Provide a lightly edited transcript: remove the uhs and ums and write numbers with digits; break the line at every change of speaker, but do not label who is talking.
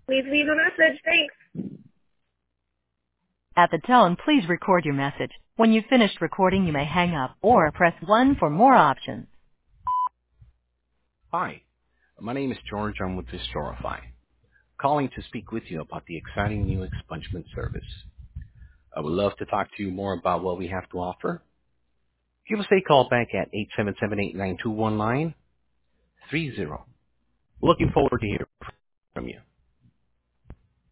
Please leave a message. Thanks.
At the tone, please record your message. When you've finished recording, you may hang up or press 1 for more options.
Hi, my name is George. I'm with Vistorify, calling to speak with you about the exciting new expungement service. I would love to talk to you more about what we have to offer. Give us a call back at 877-892-1930. Looking forward to hearing from you.